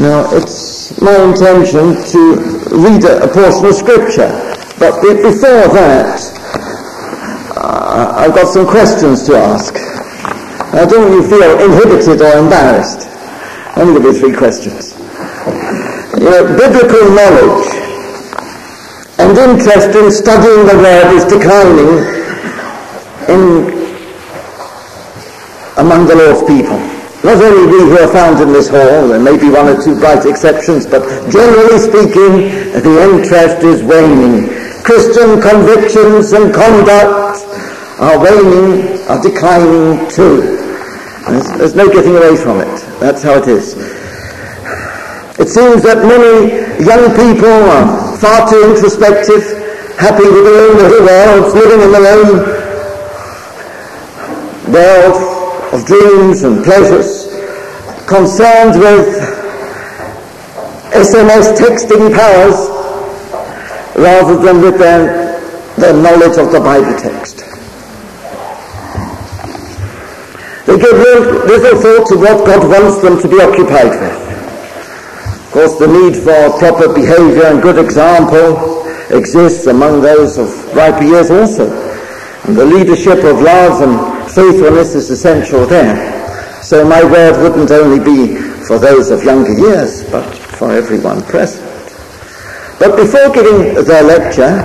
Now, it's my intention to read a portion of Scripture, but before that, I've got some questions to ask. I don't want you to feel inhibited or embarrassed. I'm going to give you 3 questions. Biblical knowledge and interest in studying the Word is declining among the Lord's people. Not only we who are found in this hall, there may be 1 or 2 bright exceptions, but generally speaking, the interest is waning. Christian convictions and conduct are waning, are declining too. There's no getting away from it. That's how it is. It seems that many young people are far too introspective, happy with their own little worlds, living in their own world of dreams and pleasures, concerned with SMS texting powers rather than with their knowledge of the Bible text. They give little thought to what God wants them to be occupied with. Of course, the need for proper behavior and good example exists among those of riper years also. And the leadership of love and faithfulness is essential there. So my word wouldn't only be for those of younger years, but for everyone present. But before giving the lecture,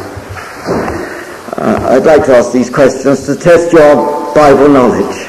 I'd like to ask these questions to test your Bible knowledge.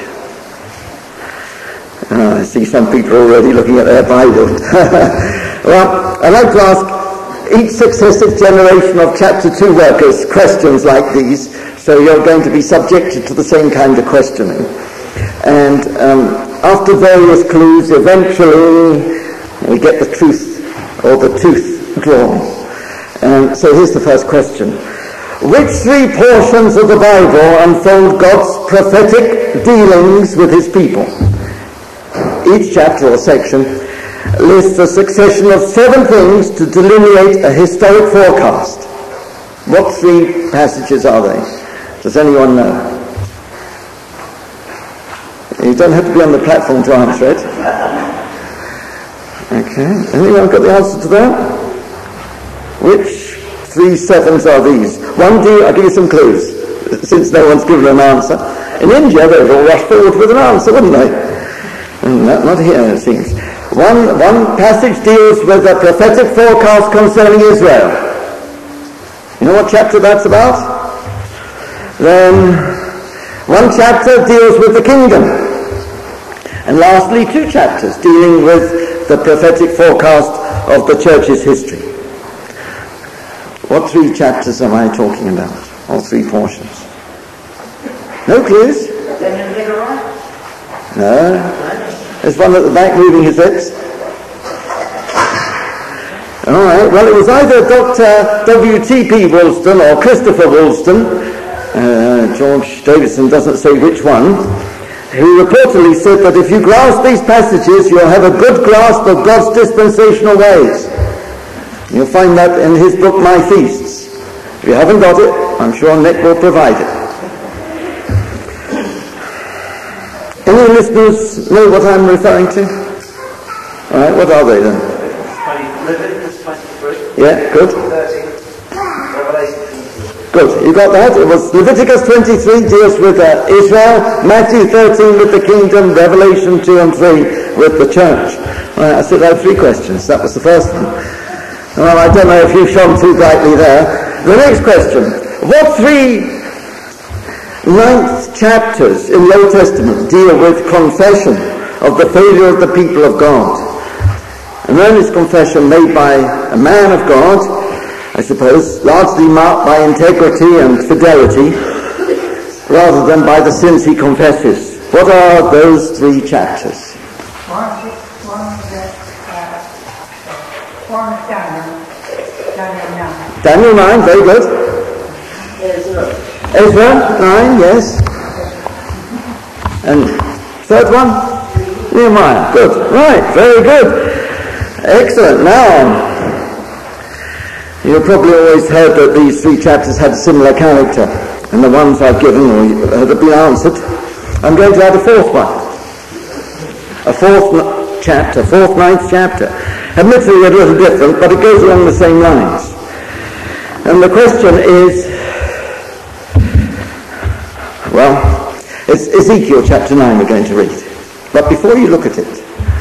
I see some people already looking at their Bible. Well, I'd like to ask each successive generation of chapter 2 workers questions like these, so you're going to be subjected to the same kind of questioning. And after various clues, eventually we get the truth, or the tooth drawn. And so here's the first question. Which 3 portions of the Bible unfold God's prophetic dealings with his people? Each chapter or section lists a succession of 7 things to delineate a historic forecast. What 3 passages are they? Does anyone know? You don't have to be on the platform to answer it. Okay. Anyone got the answer to that? Which 3 sevens are these? I'll give you some clues, since no one's given an answer. In India, they'd all rush forward with an answer, wouldn't they? Not here, it seems. One passage deals with a prophetic forecast concerning Israel. You know what chapter that's about? Then one chapter deals with the kingdom. And lastly, 2 chapters dealing with the prophetic forecast of the church's history. What 3 chapters am I talking about? All 3 portions. No clues? No. There's one at the back moving his lips. All right. Well, it was either Dr. W.T.P. Woolston or Christopher Woolston, George Davison doesn't say which one, who reportedly said that if you grasp these passages, you'll have a good grasp of God's dispensational ways. You'll find that in his book, My Feasts. If you haven't got it, I'm sure Nick will provide it. Any listeners know what I'm referring to? All right, what are they then? Leviticus 23. Yeah, good. 13. Revelation 22. Good, you got that? It was Leviticus 23 deals with Israel, Matthew 13 with the kingdom, Revelation 2 and 3 with the church. All right, I said I had 3 questions. That was the first one. Well, I don't know if you shone too brightly there. The next question. What 3 9th chapters in the Old Testament deal with confession of the failure of the people of God? An earnest confession made by a man of God, I suppose, largely marked by integrity and fidelity, rather than by the sins he confesses. What are those 3 chapters? One Daniel. Daniel 9, very good. Ezra 9, yes. And 3rd one? Nehemiah. Good. Right, very good. Excellent. Now, you've probably always heard that these 3 chapters had a similar character, and the ones I've given or have been answered. I'm going to add a 4th one. A 4th chapter, 4th, 9th chapter. Admittedly a little different, but it goes along the same lines. And the question is, well, it's Ezekiel chapter 9 we're going to read. But before you look at it,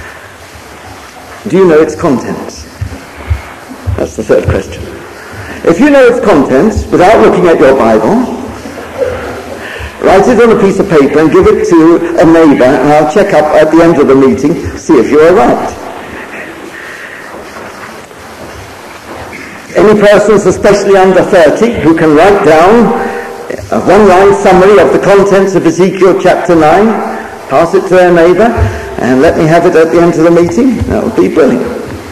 do you know its contents? That's the third question. If you know its contents without looking at your Bible, write it on a piece of paper and give it to a neighbour, and I'll check up at the end of the meeting, see if you're right. Any persons, especially under 30, who can write down a one-line summary of the contents of Ezekiel chapter 9, pass it to their neighbour, and let me have it at the end of the meeting, that would be brilliant.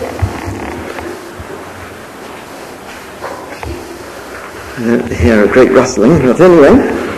I don't hear a great rustling, but anyway.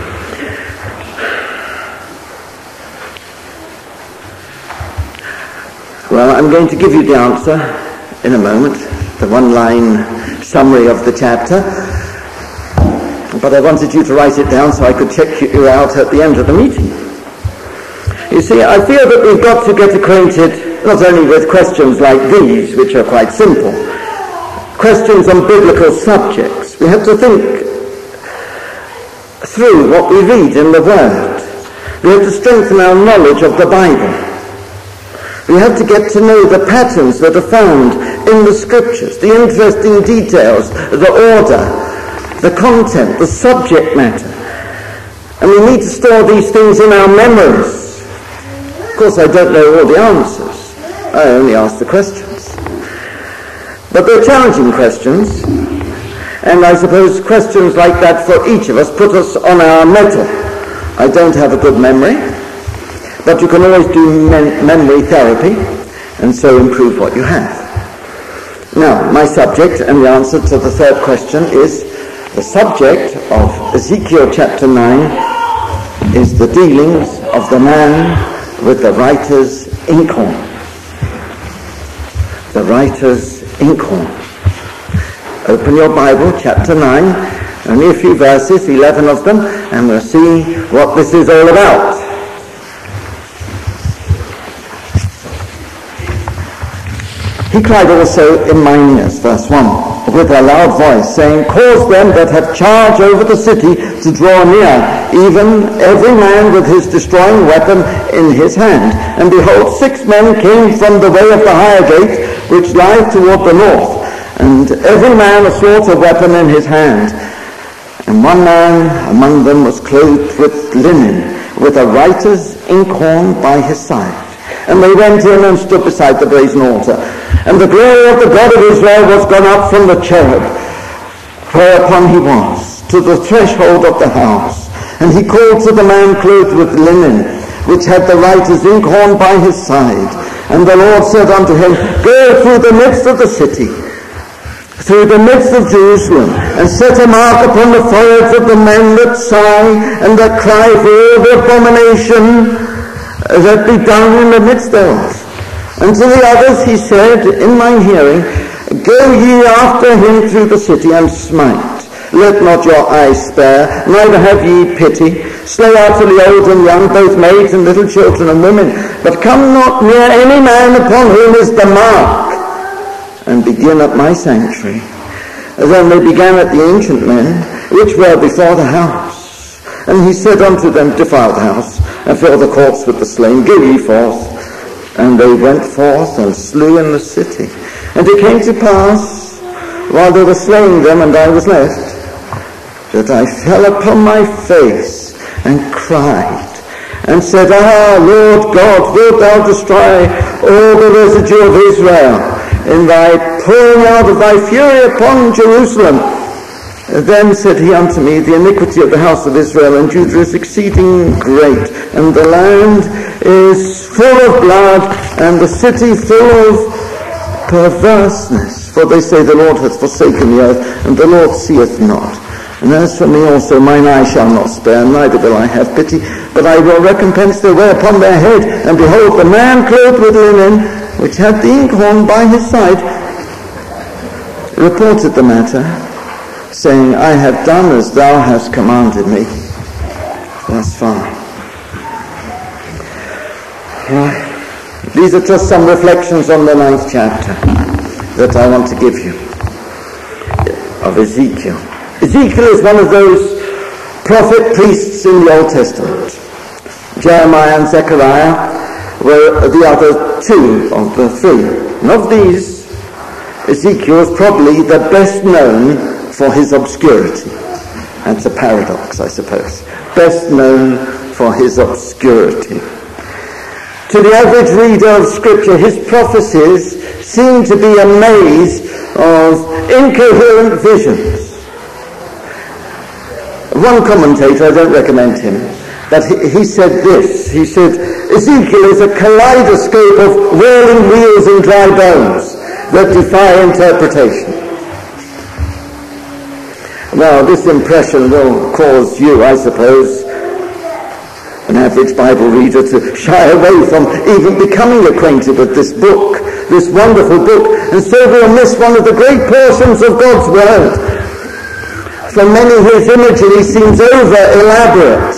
Well, I'm going to give you the answer in a moment, the one-line summary of the chapter, but I wanted you to write it down so I could check you out at the end of the meeting. You see, I feel that we've got to get acquainted not only with questions like these, which are quite simple, questions on biblical subjects. We have to think through what we read in the Word. We have to strengthen our knowledge of the Bible. We have to get to know the patterns that are found in the Scriptures, the interesting details, the order, the content, the subject matter. And we need to store these things in our memories. Of course, I don't know all the answers. I only ask the questions. But they're challenging questions, and I suppose questions like that for each of us put us on our mettle. I don't have a good memory, but you can always do memory therapy, and so improve what you have. Now, my subject and the answer to the third question is, the subject of Ezekiel chapter 9 is the dealings of the man with the writer's inkhorn. The writer's inkhorn. Open your Bible, chapter 9, only a few verses, 11 of them, and we'll see what this is all about. He cried also in mine ears, verse 1, with a loud voice, saying, cause them that have charge over the city to draw near, even every man with his destroying weapon in his hand. And behold, 6 men came from the way of the higher gate, which lieth toward the north, and every man a slaughter weapon in his hand. And one man among them was clothed with linen, with a writer's inkhorn by his side. And they went in and stood beside the brazen altar. And the glory of the God of Israel was gone up from the cherub, whereupon he was, to the threshold of the house. And he called to the man clothed with linen, which had the writer's inkhorn by his side. And the Lord said unto him, go through the midst of the city, through the midst of Jerusalem, and set a mark upon the foreheads of the men that sigh, and that cry for all the abomination that be done in the midst thereof. And to the others he said in mine hearing, go ye after him through the city, and smite. Let not your eyes spare, neither have ye pity. Slay utterly old and young, both maids and little children and women. But come not near any man upon whom is the mark, and begin at my sanctuary. Then they began at the ancient men, which were before the house. And he said unto them, defile the house, and fill the courts with the slain. Go ye forth. And they went forth and slew in the city. And it came to pass, while they were slaying them, and I was left, that I fell upon my face and cried, and said, Lord God, wilt thou destroy all the residue of Israel in thy pouring out of thy fury upon Jerusalem? Then said he unto me, the iniquity of the house of Israel and Judah is exceeding great, and the land is full of blood, and the city full of perverseness. For they say, the Lord hath forsaken the earth, and the Lord seeth not. And as for me also, mine eye shall not spare, neither will I have pity, but I will recompense their way upon their head. And behold, the man clothed with linen, which had the inkhorn by his side, reported the matter, saying, I have done as thou hast commanded me. Thus far. These are just some reflections on the 9th chapter that I want to give you of Ezekiel. Ezekiel is one of those prophet priests in the Old Testament. Jeremiah and Zechariah were the other two of the three. And of these, Ezekiel is probably the best known for his obscurity. That's a paradox, I suppose. Best known for his obscurity. To the average reader of Scripture, his prophecies seem to be a maze of incoherent visions. One commentator, I don't recommend him, but he said this. He said, Ezekiel is a kaleidoscope of whirling wheels and dry bones that defy interpretation. Now, this impression will cause you, I suppose, an average Bible reader, to shy away from even becoming acquainted with this book, this wonderful book, and so we'll miss one of the great portions of God's Word. For many, his imagery seems over-elaborate.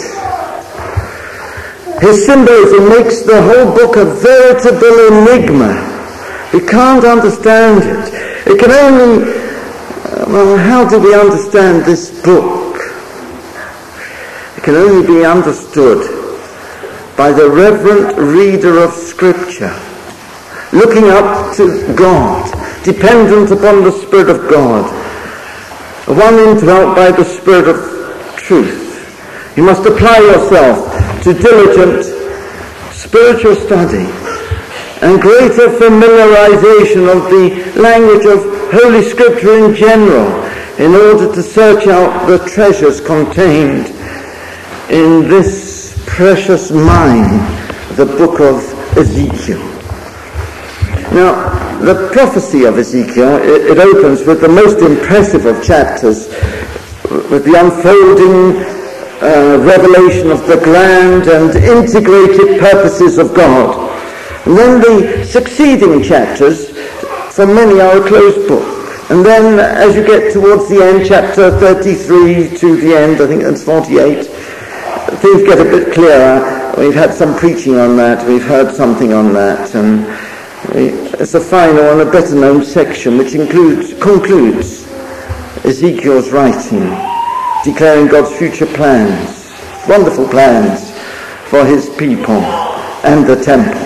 His symbolism makes the whole book a veritable enigma. We can't understand it. It can only... well, how do we understand this book? It can only be understood by the reverent reader of Scripture, looking up to God, dependent upon the Spirit of God, one indwelt by the Spirit of truth. You must apply yourself to diligent spiritual study and greater familiarization of the language of Holy Scripture in general in order to search out the treasures contained in this precious mine, the book of Ezekiel. Now, the prophecy of Ezekiel, it opens with the most impressive of chapters, with the unfolding revelation of the grand and integrated purposes of God. And then the succeeding chapters, for many, are a closed book. And then, as you get towards the end, chapter 33 to the end, I think that's 48, things get a bit clearer. We've had some preaching on that, we've heard something on that, and it's a final and a better known section which concludes Ezekiel's writing, declaring God's future plans, wonderful plans for his people and the temple.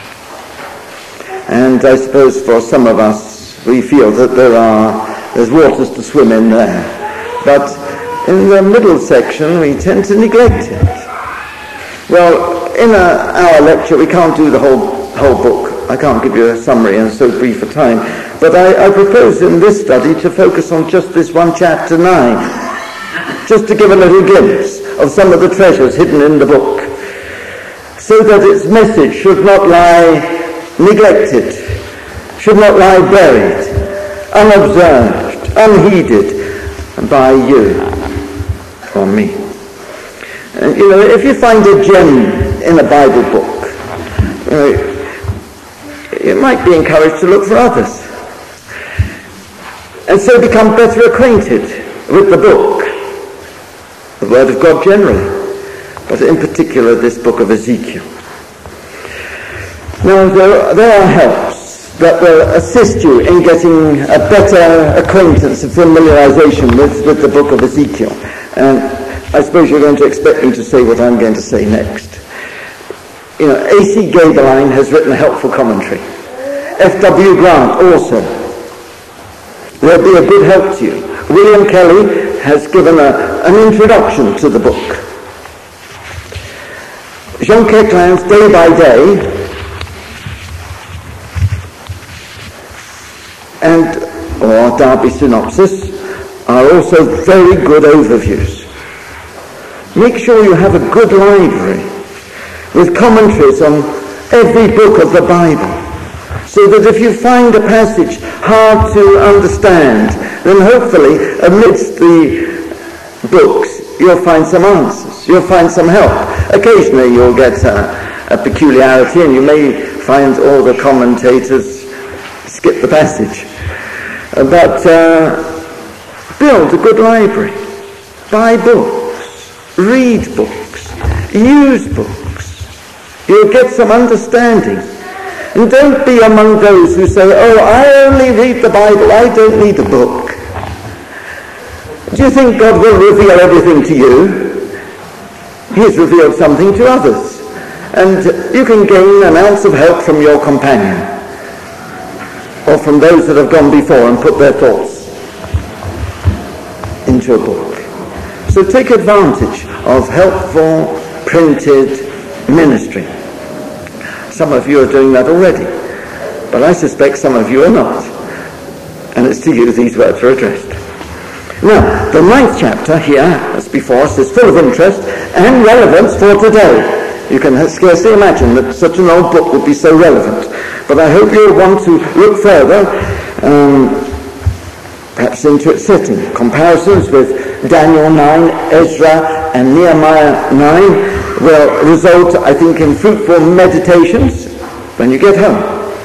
And I suppose for some of us, we feel that there's waters to swim in there. But in the middle section, we tend to neglect it. Well, in our lecture, we can't do the whole book. I can't give you a summary in so brief a time. But I propose in this study to focus on just this one chapter 9, just to give a little glimpse of some of the treasures hidden in the book, so that its message should not lie neglected, should not lie buried, unobserved, unheeded by you or me. And, if you find a gem in a Bible book, you might be encouraged to look for others, and so become better acquainted with the book, the Word of God generally, but in particular this book of Ezekiel. Now, there are helps that will assist you in getting a better acquaintance and familiarization with the book of Ezekiel. And I suppose you're going to expect me to say what I'm going to say next. A.C. Gaberline has written a helpful commentary. F.W. Grant also. They'll be a good help to you. William Kelly has given an introduction to the book. Jean Quéclin's Day by Day or Darby Synopsis are also very good overviews. Make sure you have a good library with commentaries on every book of the Bible, so that if you find a passage hard to understand, then hopefully amidst the books you'll find some answers, you'll find some help. Occasionally you'll get a peculiarity, and you may find all the commentators skip the passage. But build a good library. Buy books. Read books. Use books. You'll get some understanding. And don't be among those who say, oh, I only read the Bible, I don't need a book. Do you think God will reveal everything to you? He has revealed something to others. And you can gain an ounce of help from your companion, or from those that have gone before and put their thoughts into a book. So take advantage of helpful printed ministry. Some of you are doing that already, but I suspect some of you are not. And it's to you these words are addressed. Now, the 9th chapter here, as before us, is full of interest and relevance for today. You can scarcely imagine that such an old book would be so relevant. But I hope you'll want to look further, perhaps into its setting. Comparisons with Daniel 9, Ezra and Nehemiah 9 will result, I think, in fruitful meditations when you get home.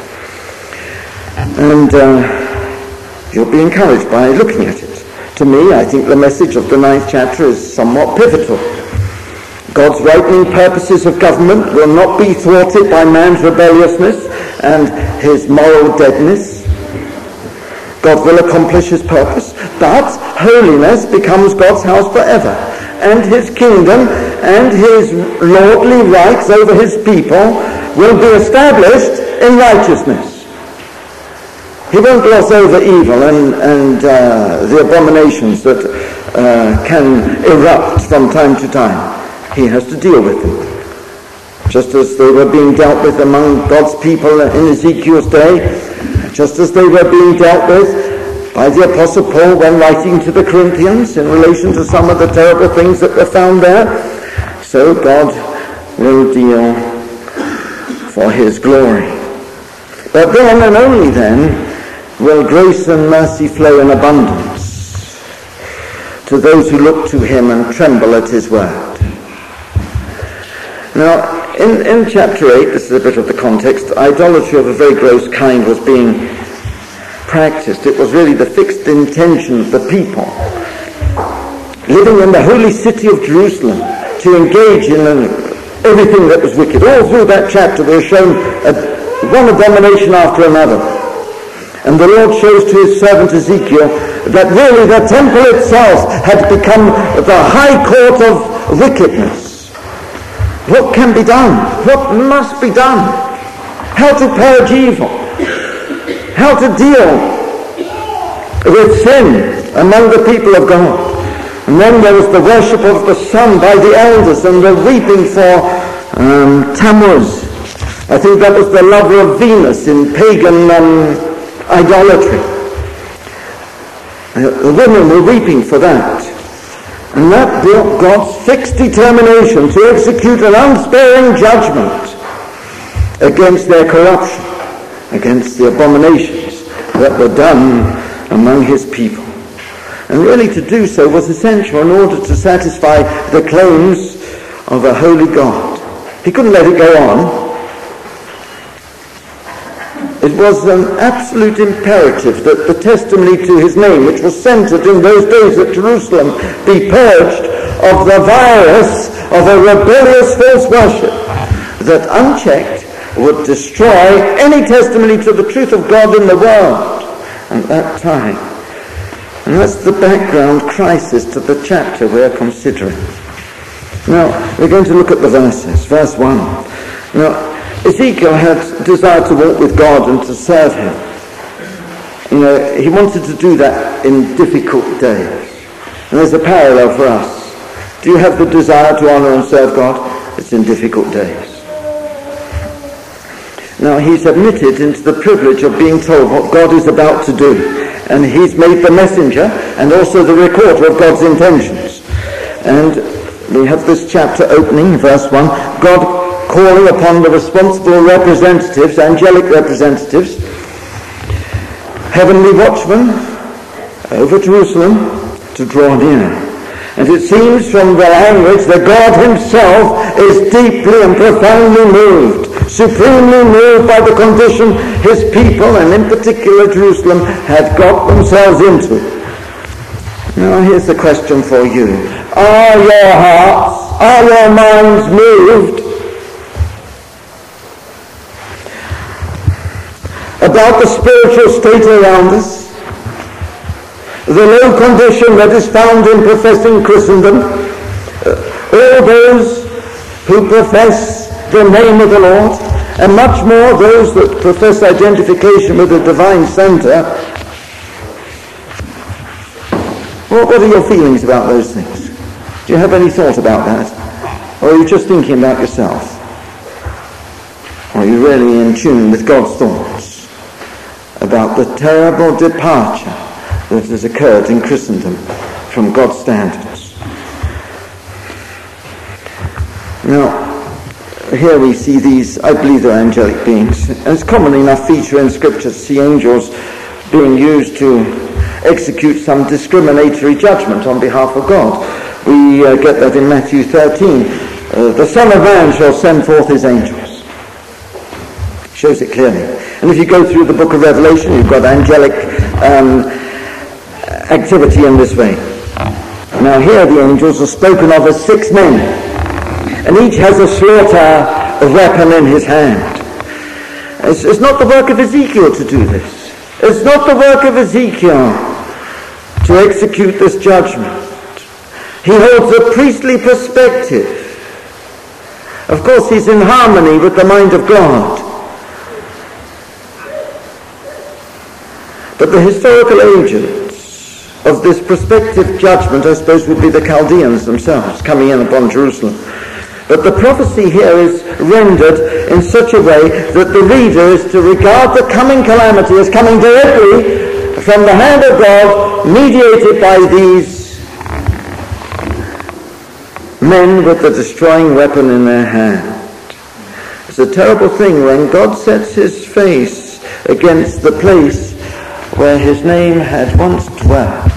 And you'll be encouraged by looking at it. To me, I think the message of the 9th chapter is somewhat pivotal. God's ripening purposes of government will not be thwarted by man's rebelliousness and his moral deadness. God will accomplish his purpose, but holiness becomes God's house forever, and his kingdom and his lordly rights over his people will be established in righteousness. He won't gloss over evil and the abominations that can erupt from time to time. He has to deal with them. Just as they were being dealt with among God's people in Ezekiel's day, just as they were being dealt with by the Apostle Paul when writing to the Corinthians in relation to some of the terrible things that were found there, so God will deal for his glory. But then and only then will grace and mercy flow in abundance to those who look to him and tremble at his word. Now, in chapter 8, this is a bit of the context, idolatry of a very gross kind was being practiced. It was really the fixed intention of the people living in the holy city of Jerusalem to engage in everything that was wicked. All through that chapter we're shown one abomination after another. And the Lord shows to his servant Ezekiel that really the temple itself had become the high court of wickedness. What can be done? What must be done? How to purge evil? How to deal with sin among the people of God? And then there was the worship of the sun by the elders and the weeping for Tammuz. I think that was the lover of Venus in pagan idolatry. The women were weeping for that. And that brought God's fixed determination to execute an unsparing judgment against their corruption, against the abominations that were done among his people. And really to do so was essential in order to satisfy the claims of a holy God. He couldn't let it go on. It was an absolute imperative that the testimony to his name, which was centered in those days at Jerusalem, be purged of the virus of a rebellious false worship that, unchecked, would destroy any testimony to the truth of God in the world at that time. And that's the background crisis to the chapter we're considering. Now, we're going to look at the verses. Verse 1. Now, Ezekiel had desired to walk with God and to serve him. You know, he wanted to do that in difficult days. And there's a parallel for us. Do you have the desire to honour and serve God? It's in difficult days. Now, he's admitted into the privilege of being told what God is about to do. And he's made the messenger and also the recorder of God's intentions. And we have this chapter opening, verse 1. God calling upon the responsible representatives, angelic representatives, heavenly watchmen over Jerusalem to draw near. And it seems from the language that God himself is deeply and profoundly moved, supremely moved by the condition his people, and in particular Jerusalem, had got themselves into. Now here's the question for you. Are your hearts, are your minds moved about the spiritual state around us, the low condition that is found in professing Christendom, all those who profess the name of the Lord, and much more those that profess identification with the divine centre. What are your feelings about those things? Do you have any thought about that? Or are you just thinking about yourself? Or are you really in tune with God's thoughts about the terrible departure that has occurred in Christendom from God's standards? Now, here we see these, I believe they're angelic beings. And it's common enough feature in Scripture to see angels being used to execute some discriminatory judgment on behalf of God. We get that in Matthew 13. The Son of Man shall send forth his angels. Shows it clearly. And if you go through the book of Revelation, you've got angelic activity in this way. Now here the angels are spoken of as 6 men, and each has a slaughter weapon in his hand. It's not the work of Ezekiel to do this. It's not the work of Ezekiel to execute this judgment. He holds a priestly perspective. Of course, he's in harmony with the mind of God. But the historical agents of this prospective judgment, I suppose, would be the Chaldeans themselves coming in upon Jerusalem. But the prophecy here is rendered in such a way that the reader is to regard the coming calamity as coming directly from the hand of God, mediated by these men with the destroying weapon in their hand. It's a terrible thing when God sets his face against the place where his name had once dwelt.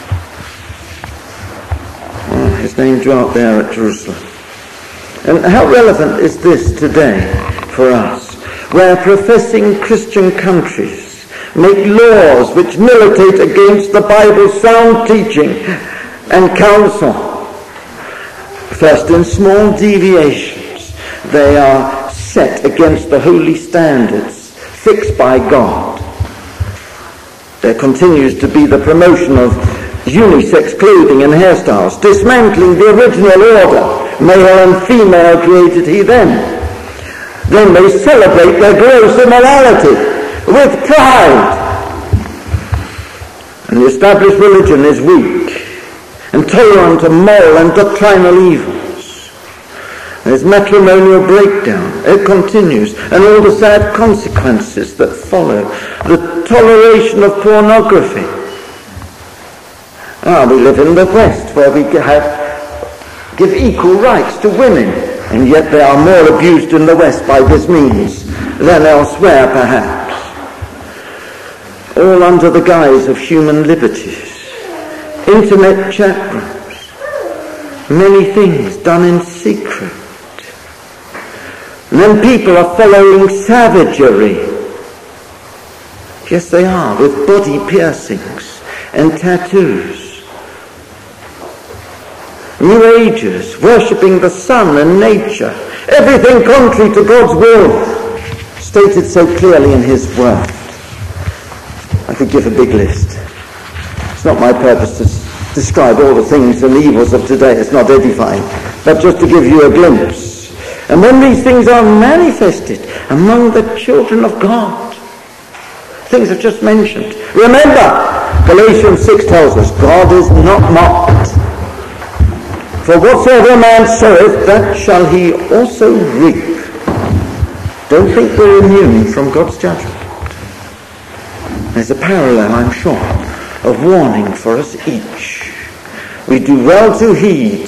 His name dwelt there at Jerusalem. And how relevant is this today for us, where professing Christian countries make laws which militate against the Bible's sound teaching and counsel? First, in small deviations, they are set against the holy standards fixed by God. There continues to be the promotion of unisex clothing and hairstyles, dismantling the original order. Male and female created he then. Then they celebrate their gross immorality with pride. And the established religion is weak and tolerant of moral and doctrinal evils. There's matrimonial breakdown. It continues. And all the sad consequences that follow. The toleration of pornography. We live in the West where we give equal rights to women, and yet they are more abused in the West by this means than elsewhere, perhaps. All under the guise of human liberties. Internet chat rooms. Many things done in secret. And then people are following savagery. Yes, they are, with body piercings and tattoos. New Agers, worshipping the sun and nature, everything contrary to God's will, stated so clearly in his word. I could give a big list. It's not my purpose to describe all the things and evils of today. It's not edifying, but just to give you a glimpse. And when these things are manifested among the children of God, things I've just mentioned, remember, Galatians 6 tells us, God is not mocked. For whatsoever a man soweth, that shall he also reap. Don't think we're immune from God's judgment. There's a parallel, I'm sure, of warning for us each. We do well to heed.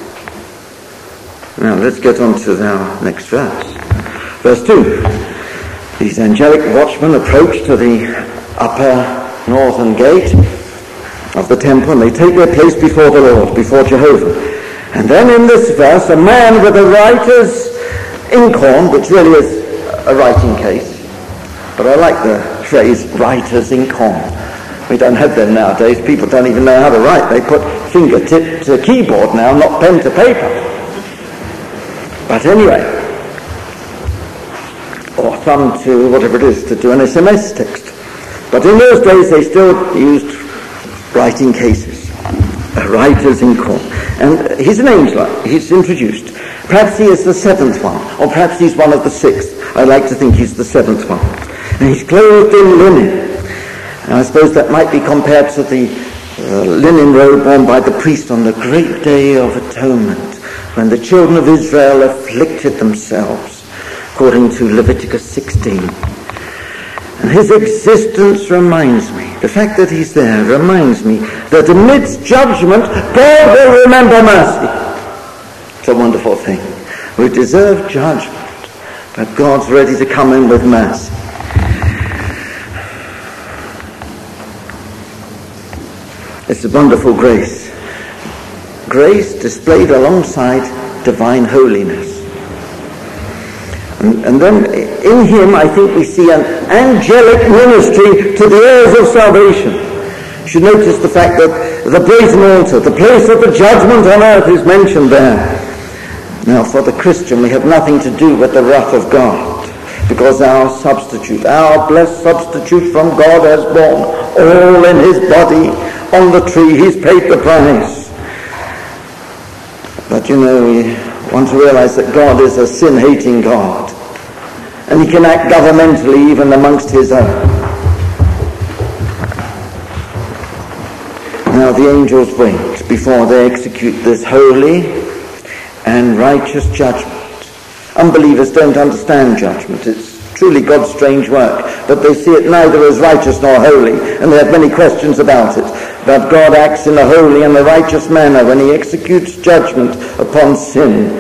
Now let's get on to our next verse. Verse 2. These angelic watchmen approach to the upper northern gate of the temple, and they take their place before the Lord, before Jehovah. And then in this verse, a man with a writer's inkhorn, which really is a writing case, but I like the phrase writer's inkhorn. We don't have them nowadays. People don't even know how to write. They put fingertip to keyboard now, not pen to paper. But anyway, fun to, whatever it is, to do an SMS text. But in those days they still used writing cases, writers in court. And he's an angel, he's introduced. Perhaps he is the seventh one, or perhaps he's one of the sixth. I like to think he's the seventh one. And he's clothed in linen. And I suppose that might be compared to the linen robe worn by the priest on the great day of atonement, when the children of Israel afflicted themselves, according to Leviticus 16. And his existence reminds me, the fact that he's there reminds me that amidst judgment, God will remember mercy. It's a wonderful thing. We deserve judgment, but God's ready to come in with mercy. It's a wonderful grace. Grace displayed alongside divine holiness. And then in him, I think we see an angelic ministry to the heirs of salvation. You should notice the fact that the brazen altar, the place of the judgment on earth, is mentioned there. Now, for the Christian, we have nothing to do with the wrath of God, because our substitute, our blessed substitute from God, has borne all in his body on the tree. He's paid the price. But we want to realize that God is a sin-hating God, and he can act governmentally even amongst his own. Now the angels wait before they execute this holy and righteous judgment. Unbelievers don't understand judgment. It's truly God's strange work, but they see it neither as righteous nor holy, and they have many questions about it. But God acts in a holy and a righteous manner when he executes judgment upon sin.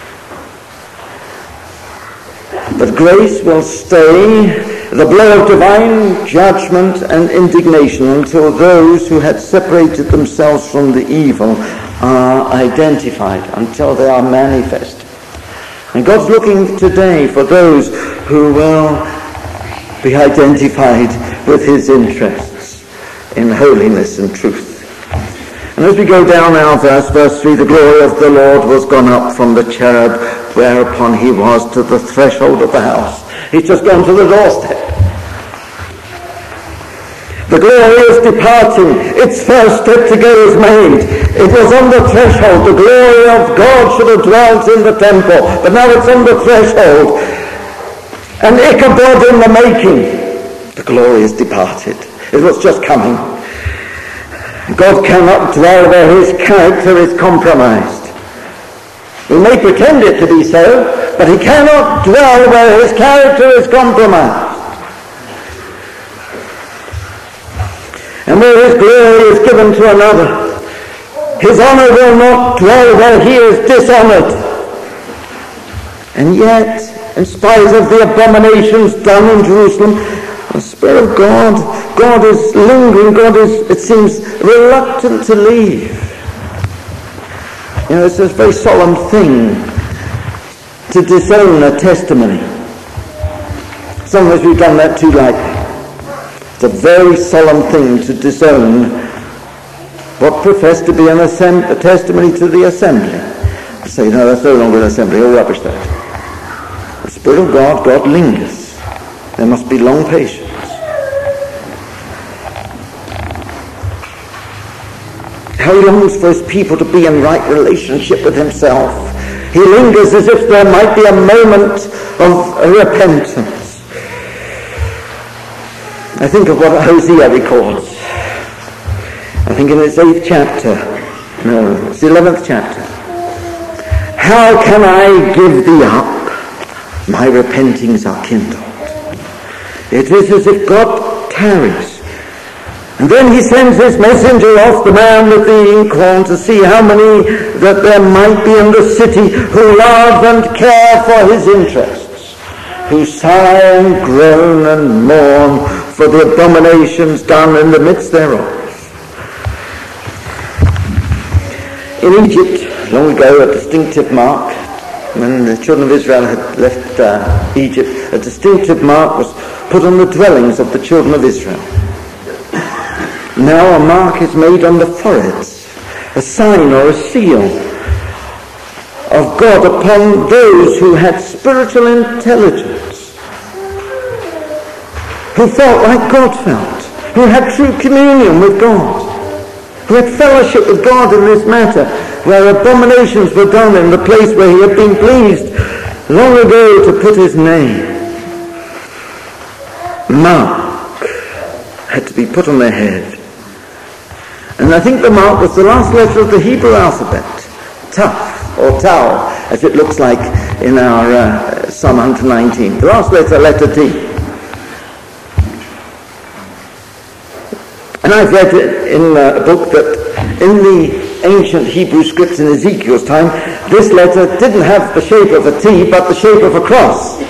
But grace will stay the blow of divine judgment and indignation until those who had separated themselves from the evil are identified, until they are manifest. And God's looking today for those who will be identified with his interests in holiness and truth. And as we go down our verse 3, the glory of the Lord was gone up from the cherub, whereupon he was to the threshold of the house. He's just gone to the doorstep. The glory is departing. Its first step to go is made. It was on the threshold. The glory of God should have dwelt in the temple, but now it's on the threshold. And Ichabod in the making. The glory is departed. It was just coming. God cannot dwell where his character is compromised. We may pretend it to be so, but he cannot dwell where his character is compromised. And where his glory is given to another, his honor will not dwell where he is dishonored. And yet, in spite of the abominations done in Jerusalem, the Spirit of God is lingering. God is, it seems, reluctant to leave. It's a very solemn thing to disown a testimony. Sometimes we've done that too lightly. It's a very solemn thing to disown what professed to be a testimony to the assembly. To say, no, that's no longer an assembly, all rubbish that. The Spirit of God lingers. There must be long patience. How he longs for his people to be in right relationship with himself. He lingers as if there might be a moment of repentance. I think of what Hosea records. I think in its 8th chapter. No, it's the 11th chapter. How can I give thee up? My repentings are kindled. It is as if God tarries. And then he sends his messenger off, the man with the inkhorn, to see how many that there might be in the city who love and care for his interests, who sigh and groan and mourn for the abominations done in the midst thereof. In Egypt, long ago, a distinctive mark, when the children of Israel had left Egypt, a distinctive mark was put on the dwellings of the children of Israel. Now a mark is made on the foreheads, a sign or a seal of God upon those who had spiritual intelligence who felt like God felt, who had true communion with God, who had fellowship with God in this matter, where abominations were done in the place where he had been pleased long ago to put his name. Mark had to be put on their head. And I think the mark was the last letter of the Hebrew alphabet, Taf, or Tau, as it looks like in our Psalm 119. The last letter T. And I've read in a book that in the ancient Hebrew scripts in Ezekiel's time, this letter didn't have the shape of a T, but the shape of a cross.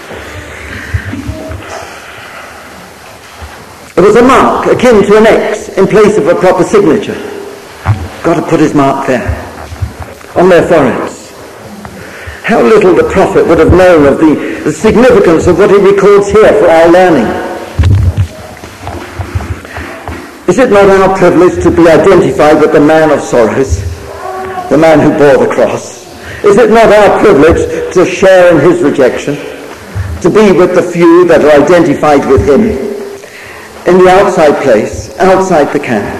It was a mark akin to an X in place of a proper signature. God had put his mark there, on their foreheads. How little the prophet would have known of the significance of what he records here for our learning. Is it not our privilege to be identified with the man of sorrows, the man who bore the cross? Is it not our privilege to share in his rejection, to be with the few that are identified with him, in the outside place, outside the camp?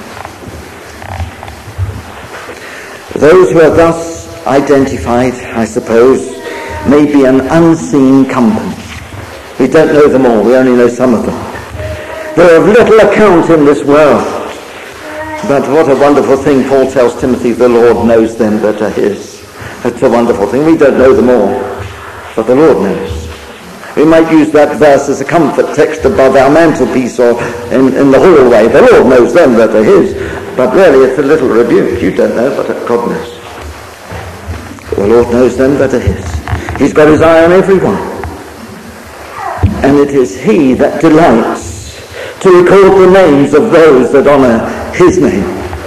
Those who are thus identified, I suppose, may be an unseen company. We don't know them all, we only know some of them. They're of little account in this world. But what a wonderful thing Paul tells Timothy, the Lord knows them that are his. That's a wonderful thing. We don't know them all, but the Lord knows. We might use that verse as a comfort text above our mantelpiece or in the hallway. The Lord knows them that are his. But really it's a little rebuke. You don't know, but God knows. The Lord knows them that are his. He's got his eye on everyone. And it is he that delights to record the names of those that honour his name.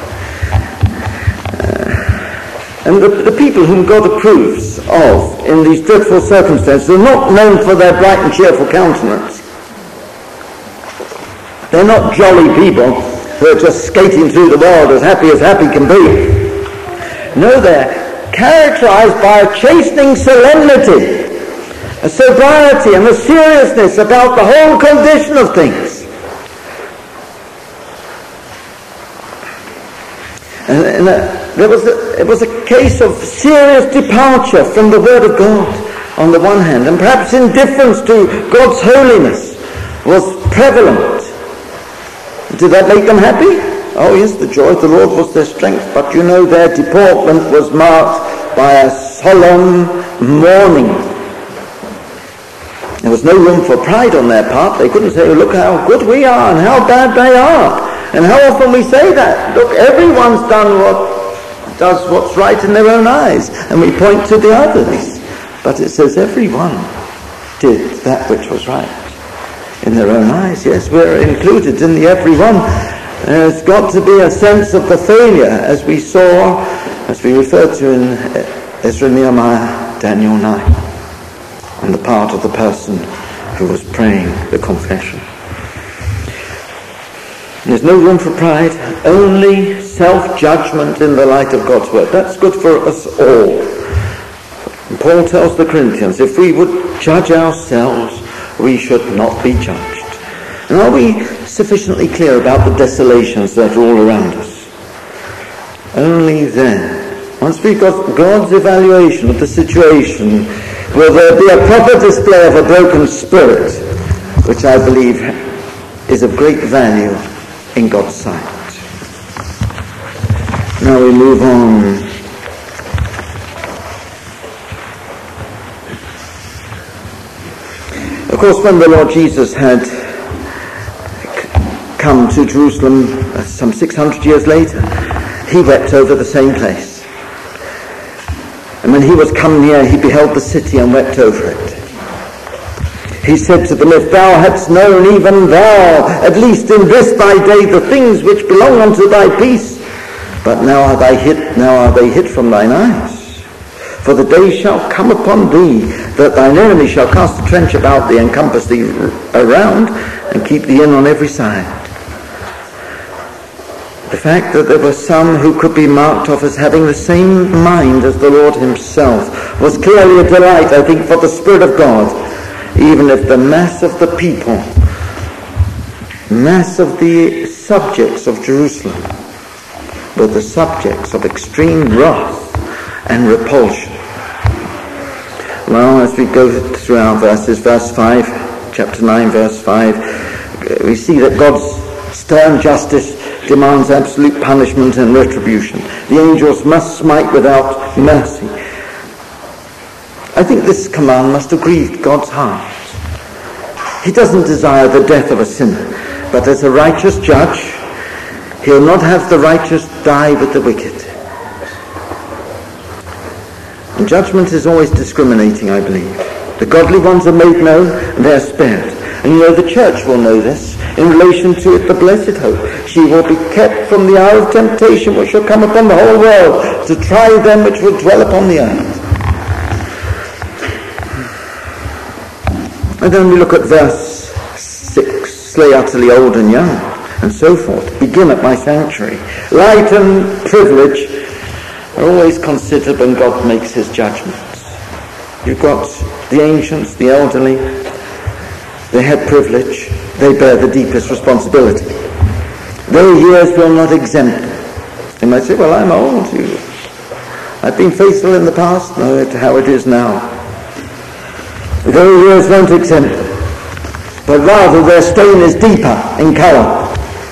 And the people whom God approves of in these dreadful circumstances are not known for their bright and cheerful countenance. They're not jolly people who are just skating through the world as happy can be. No, they're characterized by a chastening solemnity, a sobriety and a seriousness about the whole condition of things. And it was a case of serious departure from the Word of God on the one hand, and perhaps indifference to God's holiness was prevalent. Did that make them happy? Oh yes, the joy of the Lord was their strength, but you know their deportment was marked by a solemn mourning. There was no room for pride on their part. They couldn't say, oh, look how good we are and how bad they are. And how often we say that. Look, everyone's does what's right in their own eyes. And we point to the others. But it says everyone did that which was right in their own eyes. Yes, we're included in the everyone. There's got to be a sense of the failure, as we saw, as we referred to in Ezra, Nehemiah, Daniel 9, on the part of the person who was praying the confession. There's no room for pride, only self-judgment in the light of God's word. That's good for us all. And Paul tells the Corinthians, if we would judge ourselves, we should not be judged. And are we sufficiently clear about the desolations that are all around us? Only then, once we've got God's evaluation of the situation, will there be a proper display of a broken spirit, which I believe is of great value in God's sight. Now we move on. Of course, when the Lord Jesus had come to Jerusalem some 600 years later, he wept over the same place. And when he was come near, he beheld the city and wept over it. He said to them, if thou hadst known, even thou, at least in this thy day, the things which belong unto thy peace, but now are they hid from thine eyes. For the day shall come upon thee, that thine enemy shall cast a trench about thee, and compass thee around, and keep thee in on every side. The fact that there were some who could be marked off as having the same mind as the Lord himself was clearly a delight, I think, for the Spirit of God, even if the mass of the people mass of the subjects of Jerusalem were the subjects of extreme wrath and repulsion. Well, as we go through our verses, verse 5, chapter 9, verse 5, we see that God's stern justice demands absolute punishment and retribution. The angels must smite without mercy. I think this command must have grieved God's heart. He doesn't desire the death of a sinner, but as a righteous judge, he'll not have the righteous die with the wicked. And judgment is always discriminating, I believe. The godly ones are made known and they are spared. And you know, the church will know this in relation to the blessed hope. She will be kept from the hour of temptation which shall come upon the whole world to try them which will dwell upon the earth. And then we look at verse 6, slay utterly old and young, and so forth. Begin at my sanctuary. Light and privilege are always considered when God makes his judgments. You've got the ancients, the elderly, they had privilege, they bear the deepest responsibility. Their years will not exempt them. They might say, well, I'm old. I've been faithful in the past. No, it's how it is now. Their years won't exempt them, but rather their stain is deeper in colour.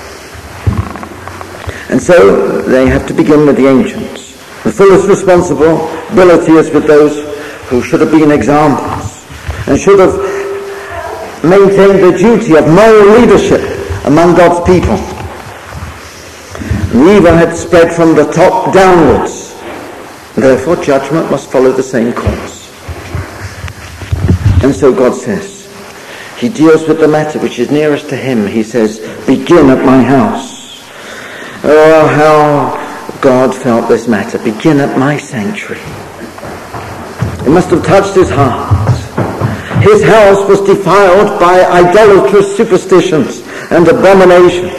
And so they have to begin with the ancients. The fullest responsibility is with those who should have been examples and should have maintained the duty of moral leadership among God's people. The evil had spread from the top downwards. Therefore judgment must follow the same course. And so God says, he deals with the matter which is nearest to him. He says, begin at my house. Oh, how God felt this matter. Begin at my sanctuary. It must have touched his heart. His house was defiled by idolatrous superstitions and abominations.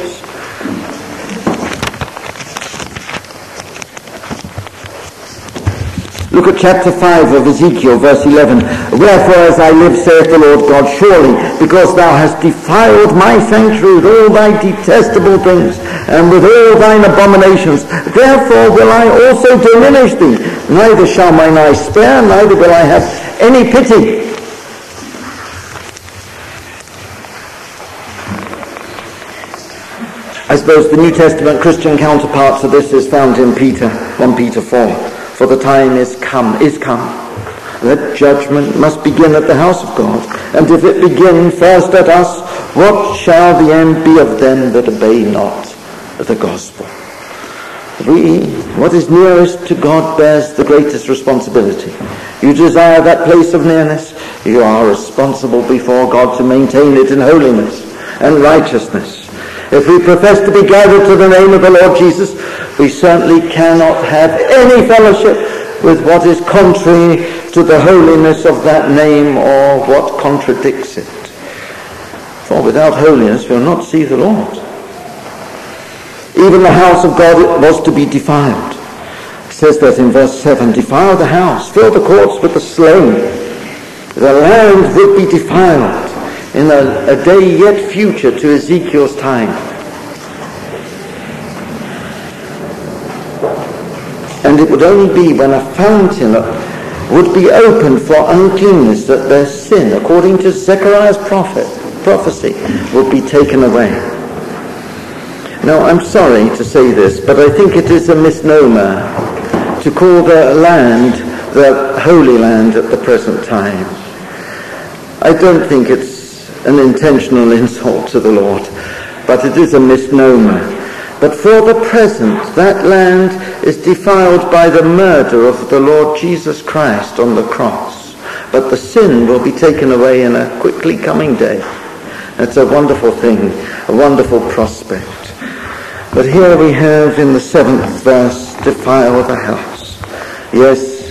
Look at chapter 5 of Ezekiel, verse 11. Wherefore, as I live, saith the Lord God, surely, because thou hast defiled my sanctuary with all thy detestable things, and with all thine abominations, therefore will I also diminish thee. Neither shall mine eye spare, neither will I have any pity. I suppose the New Testament Christian counterpart to this is found in 1 Peter 4. For the time is come, that judgment must begin at the house of God. And if it begin first at us, what shall the end be of them that obey not the gospel? What is nearest to God bears the greatest responsibility. You desire that place of nearness, you are responsible before God to maintain it in holiness and righteousness. If we profess to be gathered to the name of the Lord Jesus, we certainly cannot have any fellowship with what is contrary to the holiness of that name or what contradicts it. For without holiness we'll not see the Lord. Even the house of God was to be defiled. It says that in verse 7, defile the house, fill the courts with the slain. The land would be defiled in a day yet future to Ezekiel's time. And it would only be when a fountain would be opened for uncleanness that their sin, according to Zechariah's prophecy, would be taken away. Now, I'm sorry to say this, but I think it is a misnomer to call the land the Holy Land at the present time. I don't think it's an intentional insult to the Lord, but it is a misnomer. But for the present, that land is defiled by the murder of the Lord Jesus Christ on the cross. But the sin will be taken away in a quickly coming day. That's a wonderful thing, a wonderful prospect. But here we have in the 7th verse, defile the house. Yes,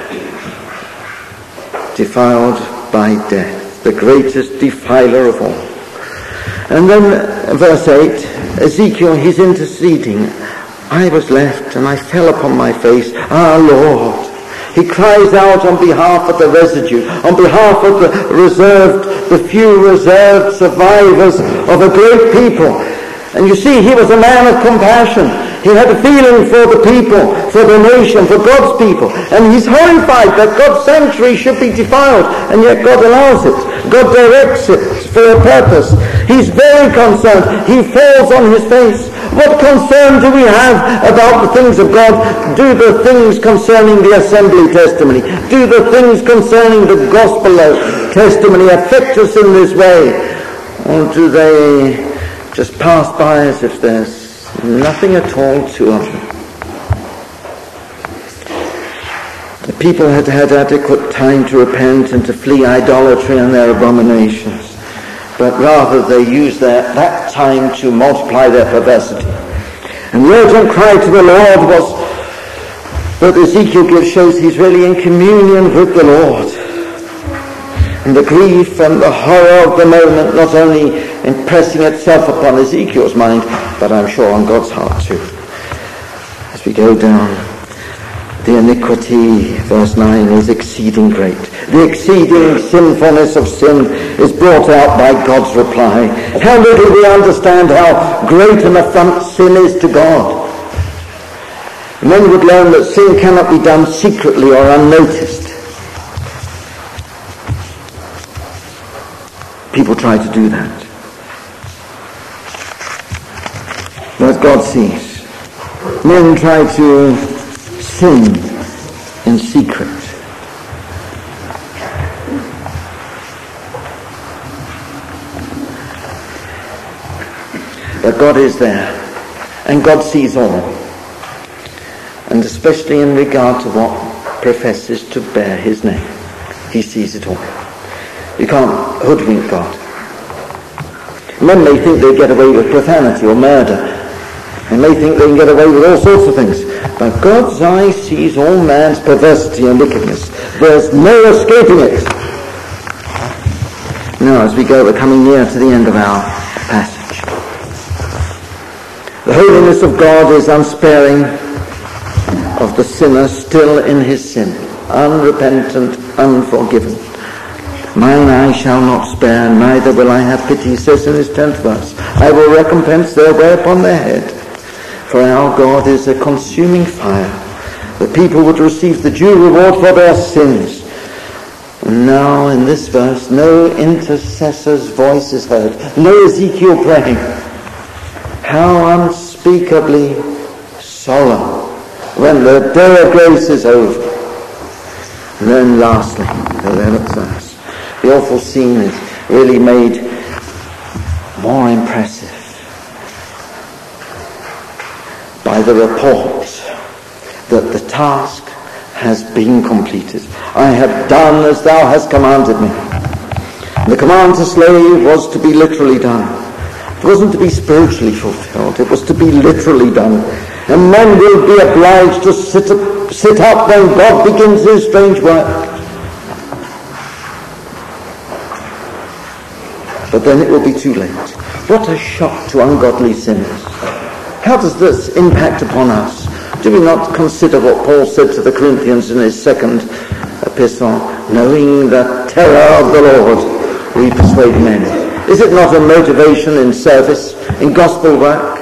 defiled by death. The greatest defiler of all. And then verse 8, Ezekiel, he's interceding. I was left and I fell upon my face. Ah, Lord, He cries out on behalf of the residue, on behalf of the few reserved survivors of a great people. And you see, he was a man of compassion. He had a feeling for the people, for the nation, for God's people. And he's horrified that God's sanctuary should be defiled, and yet God allows it. God directs it for a purpose. He's very concerned. He falls on his face. What concern do we have about the things of God? Do the things concerning the assembly testimony, do the things concerning the gospel testimony affect us in this way? Or do they just pass by as if there's nothing at all to them? The people had had adequate time to repent and to flee idolatry and their abominations, but rather they used that time to multiply their perversity. And the urgent cry to the Lord was that Ezekiel gives shows he's really in communion with the Lord. And the grief and the horror of the moment not only impressing itself upon Ezekiel's mind, but I'm sure on God's heart too. As we go down, the iniquity, verse 9, is exceeding great. The exceeding sinfulness of sin is brought out by God's reply. How little we understand how great an affront sin is to God. Men would learn that sin cannot be done secretly or unnoticed. People try to do that. But God sees. Men try to sin in secret. But God is there, and God sees all, and especially in regard to what professes to bear his name. He sees it all. You can't hoodwink God. Men may think they get away with profanity or murder. They may think they can get away with all sorts of things. But God's eye sees all man's perversity and wickedness. There's no escaping it. Now, as we go, we're coming near to the end of our passage. The holiness of God is unsparing of the sinner still in his sin, unrepentant, unforgiven. Mine eye shall not spare, neither will I have pity, he says in his 10th verse. I will recompense their way upon their head. For our God is a consuming fire. The people would receive the due reward for their sins. And now in this verse, no intercessor's voice is heard. No Ezekiel praying. How unspeakably solemn when the day of grace is over. And then lastly, the 11th verse. The awful scene is really made more impressive by the report that the task has been completed. I have done as thou hast commanded me. And the command to slay was to be literally done. It wasn't to be spiritually fulfilled. It was to be literally done. And men will be obliged to sit up when God begins his strange work. But then it will be too late. What a shock to ungodly sinners. How does this impact upon us? Do we not consider what Paul said to the Corinthians in his 2nd epistle? Knowing the terror of the Lord, we persuade men. Is it not a motivation in service, in gospel work?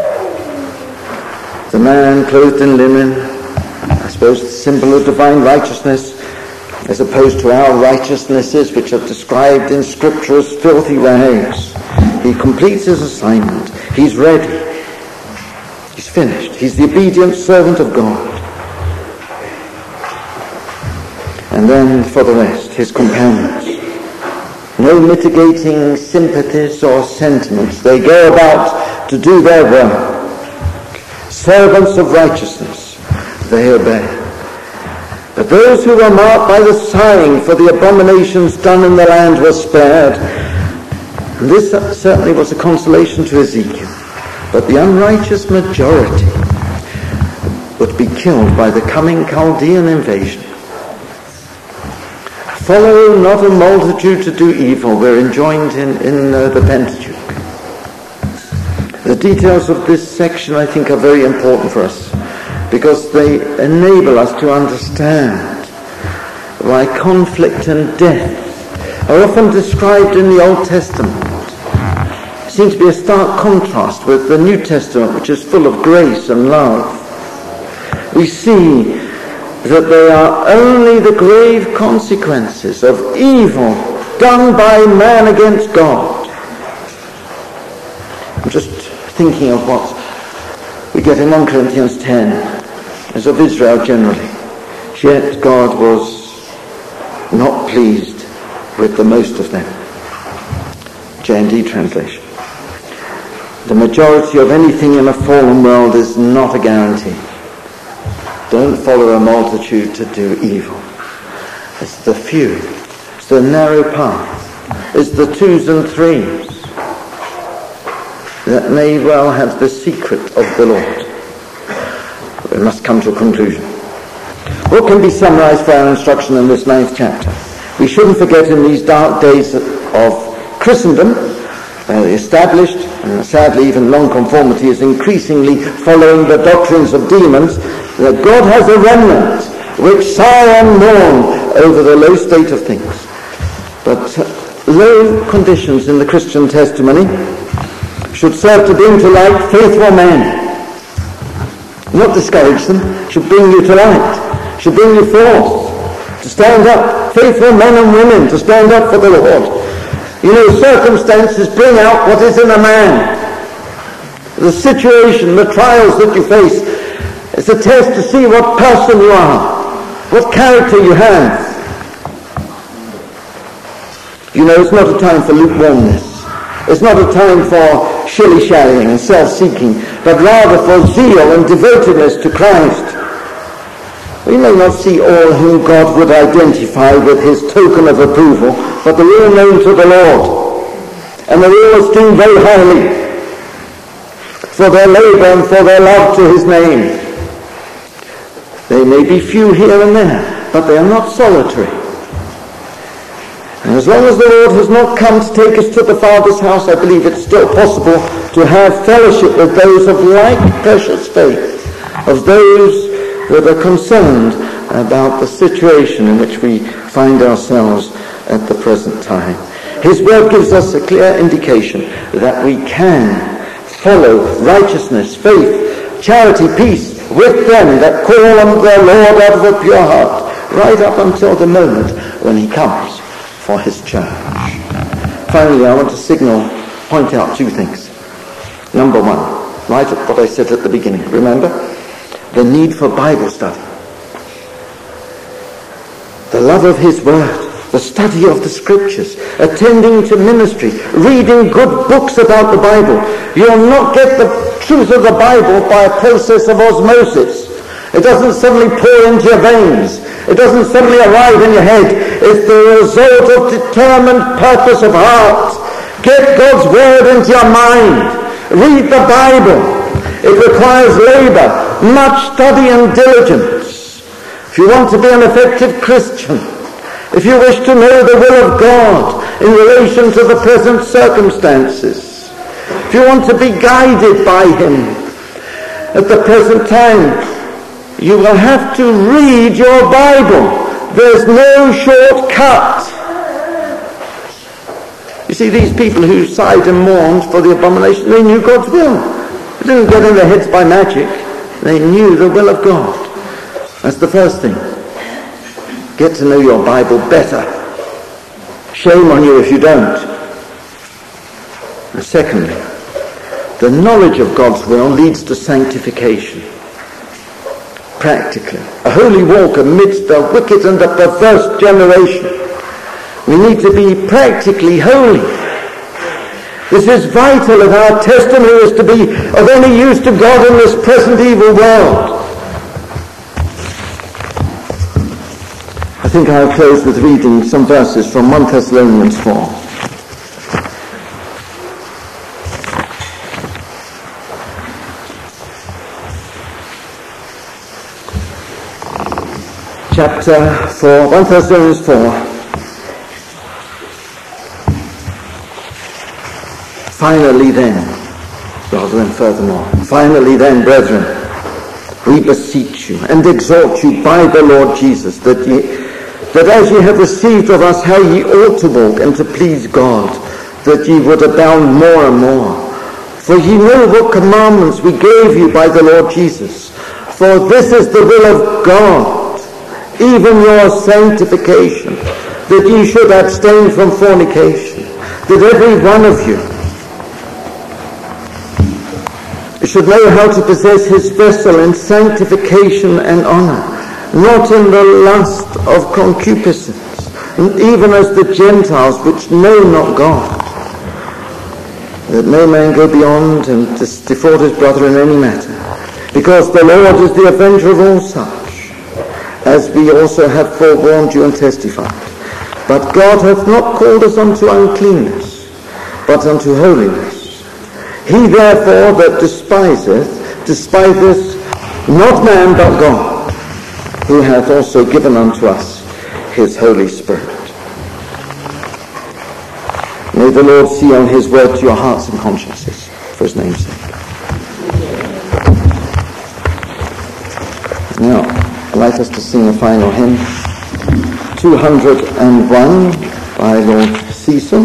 The man clothed in linen, I suppose the symbol of divine righteousness, as opposed to our righteousnesses which are described in Scripture as filthy rags. He completes his assignment. He's ready. He's finished. He's the obedient servant of God. And then for the rest, his companions. No mitigating sympathies or sentiments. They go about to do their work. Servants of righteousness. They obey. But those who were marked by the sighing for the abominations done in the land were spared. And this certainly was a consolation to Ezekiel. But the unrighteous majority would be killed by the coming Chaldean invasion. Follow not a multitude to do evil. We're enjoined in the Pentateuch. The details of this section, I think, are very important for us, because they enable us to understand why conflict and death are often described in the Old Testament. It seems to be a stark contrast with the New Testament, which is full of grace and love. We see that they are only the grave consequences of evil done by man against God. I'm just thinking of what we get in 1 Corinthians 10 as of Israel generally. Yet God was not pleased with the most of them. J&D translation. The majority of anything in a fallen world is not a guarantee. Don't follow a multitude to do evil. It's the few. It's the narrow path. It's the twos and threes that may well have the secret of the Lord. We must come to a conclusion. What can be summarized for our instruction in this 9th chapter? We shouldn't forget in these dark days of Christendom, where the established and sadly even non-conformity is increasingly following the doctrines of demons, that God has a remnant which sigh and mourn over the low state of things. But low conditions in the Christian testimony should serve to bring to light faithful men. Not discourage them, should bring you to light, should bring you forth to stand up, faithful men and women to stand up for the Lord. You know, circumstances bring out what is in a man. The situation, the trials that you face, it's a test to see what person you are, what character you have. You know, it's not a time for lukewarmness. It's not a time for shilly-shallying and self-seeking, but rather for zeal and devotedness to Christ. We may not see all whom God would identify with his token of approval, but they're all known to the Lord, and they're all esteemed very highly for their labor and for their love to his name. They may be few here and there, but they are not solitary. And as long as the Lord has not come to take us to the Father's house, I believe it's still possible to have fellowship with those of like precious faith, of those that are concerned about the situation in which we find ourselves at the present time. His word gives us a clear indication that we can follow righteousness, faith, charity, peace with them that call on their Lord out of a pure heart, right up until the moment when he comes for his church. Finally, I want to point out two things. Number one, right at what I said at the beginning, remember? The need for Bible study. The love of his word, the study of the scriptures, attending to ministry, reading good books about the Bible. You'll not get the truth of the Bible by a process of osmosis. It doesn't suddenly pour into your veins. It doesn't suddenly arrive in your head. It's the result of determined purpose of heart. Get God's word into your mind. Read the Bible. It requires labor, much study and diligence. If you want to be an effective Christian, if you wish to know the will of God in relation to the present circumstances, if you want to be guided by him at the present time, you will have to read your Bible. There's no shortcut. You see, these people who sighed and mourned for the abomination, they knew God's will. It didn't get in their heads by magic. They knew the will of God. That's the first thing. Get to know your Bible better. Shame on you if you don't. And secondly, the knowledge of God's will leads to sanctification. Practically. A holy walk amidst a wicked and a perverse generation. We need to be practically holy. This is vital if our testimony is to be of any use to God in this present evil world. I think I'll close with reading some verses from 1 Thessalonians 4. Chapter 4, 1 Thessalonians 4. Finally then, rather than furthermore, finally then, brethren, we beseech you and exhort you by the Lord Jesus that ye that as ye have received of us how ye ought to walk and to please God, that ye would abound more and more. For ye know what commandments we gave you by the Lord Jesus. For this is the will of God, even your sanctification, that ye should abstain from fornication, that every one of you should know how to possess his vessel in sanctification and honor, not in the lust of concupiscence, and even as the Gentiles which know not God, that no man go beyond and defraud his brother in any matter, because the Lord is the avenger of all such, as we also have forewarned you and testified. But God hath not called us unto uncleanness, but unto holiness. He therefore that despiseth not man but God, who hath also given unto us his Holy Spirit. May the Lord seal his word to your hearts and consciences, for his name's sake. Now, I'd like us to sing a final hymn, 201 by Lord Cecil.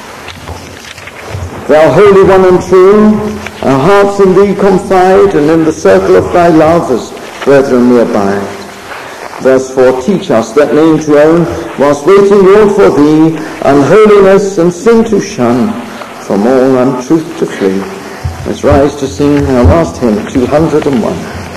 Thou Holy One and true, our hearts in thee confide, and in the circle of thy love as brethren we abide. Therefore teach us that name to own, whilst waiting, Lord, for thee, unholiness and sin to shun, from all untruth to flee. Let's rise to sing our last hymn, 201.